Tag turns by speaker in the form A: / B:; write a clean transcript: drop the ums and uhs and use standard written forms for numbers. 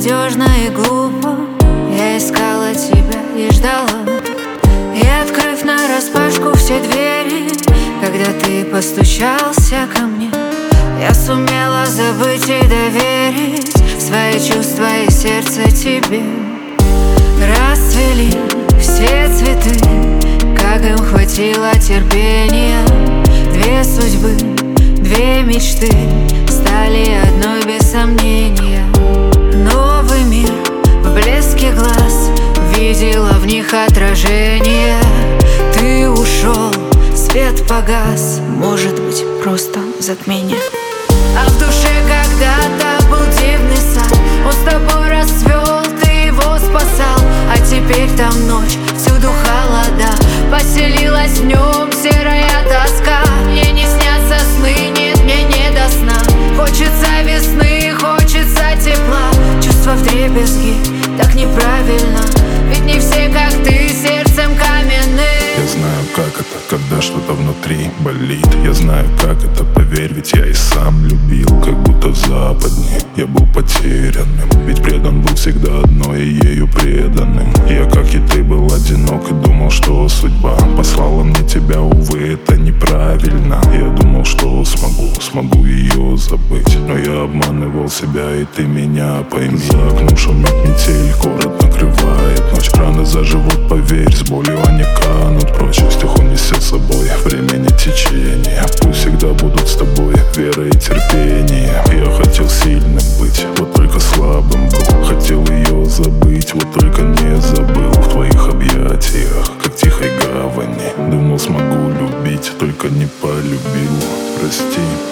A: безнадежно и глупо. Я искала тебя и ждала, и, открыв нараспашку все двери, когда ты постучался ко мне, я сумела забыть и доверить свои чувства и сердце тебе. Расцвели все цветы, как им хватило терпения. Две судьбы, две мечты стали одной без сомнения. Новый мир в блеске глаз, видела в них отражение. Ты ушел, свет погас, может быть, просто затмение. А в душе когда-то был дивный сад, он с тобой расцвел, ты его спасал. А теперь там ночь, всюду холода, поселилась в нем серая тоска. Мне не снятся сны, нет, мне не до сна. Хочется весны, хочется тепла. Чувства вдребезги, так неправильно, ведь не все, как ты, сердцем каменным.
B: Я знаю, как это, когда что-то внутри болит. Я знаю, как это, поверь, ведь я и сам любил. Как будто в западне я был потерянным, ведь предан был всегда одной, и ею преданным. Я, как и ты, был одинок и думал, что судьба послала мне тебя, увы, это неправильно. Я думал, что смогу ее забыть, но я обманывал себя, и ты меня пойми. За окном шумит метель, город накрывает ночь. Раны заживут, поверь, с болью они канут прочь. Их унесет с собой времени течение. Пусть всегда будут с тобой вера и терпение. Я хотел сильным быть, вот только слабым был. Хотел ее забыть, вот только не забыл. В твоих объятиях, как тихой гавани, думал, смогу любить, только не полюбил. Прости.